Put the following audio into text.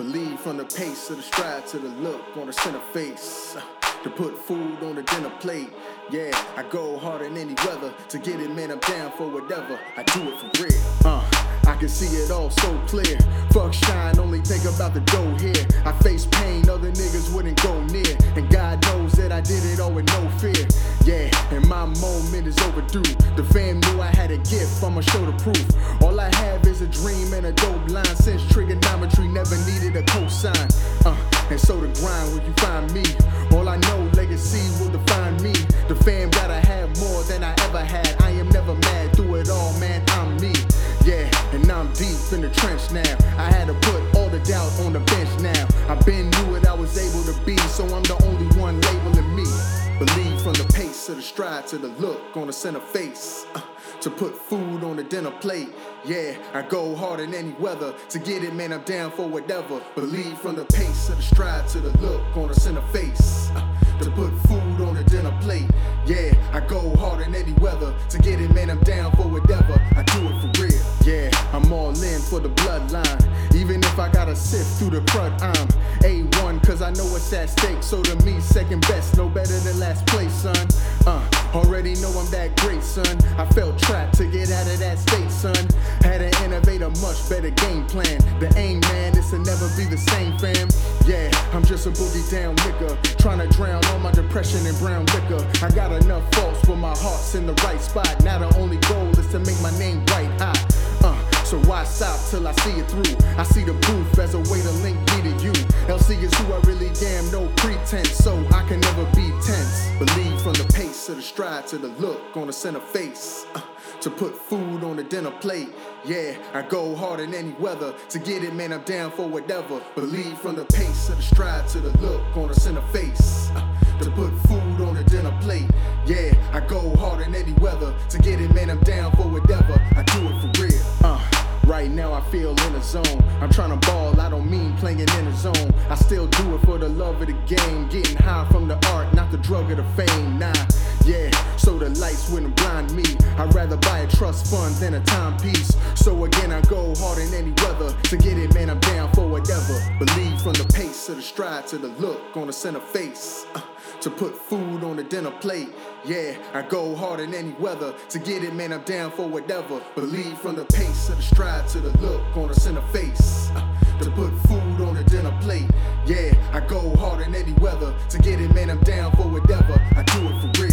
Believe from the pace of the stride to the look on the center face. To put food on the dinner plate. Yeah, I go hard in any weather. To get it, man, I'm down for whatever. I do it for real. I can see it all so clear. Fuck shine, only think about the dough here. I face pain, other niggas wouldn't go near. And God knows that I did it all with no fear. Yeah, and my moment is overdue. The fam knew I had a gift, I'ma show the proof. All I have is a dream and a dope line. Since trigonometry never needed a cosign. And so the grind where you find me. All I know, legacy will define me. The fam gotta have more than I ever had. I am never mad through it all, man, I'm me. Yeah, and I'm deep in the trench now. I had to put all the doubt on the bench now. I been knew what I was able to be, so I'm the only one labeling me. Believe from the pace of the stride to the look on the center face. To put food on the dinner plate. Yeah, I go hard in any weather. To get it, man, I'm down for whatever. Believe from the pace of the stride to the look on the center face. To put food on the dinner plate. Yeah, I go hard in any weather. To get it, man, I'm down for whatever. I do it for real. Yeah, I'm all in for the bloodline. Even if I gotta sift through the crud, I'm A1, cause I know what's at stake. So to me, second best, no better than last place, son. Already know I'm that great, son. I felt trapped to get out of that state, son. Had to innovate a much better game plan. The aim, man, is to never be the same, fam. Yeah, I'm just a boogie down nigga, trying to drown all my depression in brown liquor. I got enough faults, but my heart's in the right spot. Now the only goal is to make my name bright hot. So why stop till I see it through? I see the proof as a way to link me to you. LC is who I really am, no pretense, so I can never be tense. Believe from the pace of the stride to the look on the center face. To put food on the dinner plate. Yeah, I go hard in any weather. To get it, man, I'm down for whatever. Believe from the pace of the stride to the look on the center face. To put food on the dinner plate. Yeah, I go hard in any weather. To get it, man, I'm down for whatever. I do it for real. Right now I feel in a zone. I'm tryna ball, I don't mean playing in a zone. I still do it for the love of the game. Getting high from the art, not the drug of the fame. Nah, yeah, so the lights wouldn't blind me. I'd rather buy a trust fund than a timepiece. So again, I go hard in any weather. To get it, man, I'm down for whatever. Believe from the pace of the stride to the look on the center face. To put food on the dinner plate. Yeah, I go hard in any weather. To get it, man, I'm down for whatever. Believe from the pace of the stride to the look on the center face. To put food on the dinner plate. Yeah, I go hard in any weather. To get it, man, I'm down for whatever. I do it for real.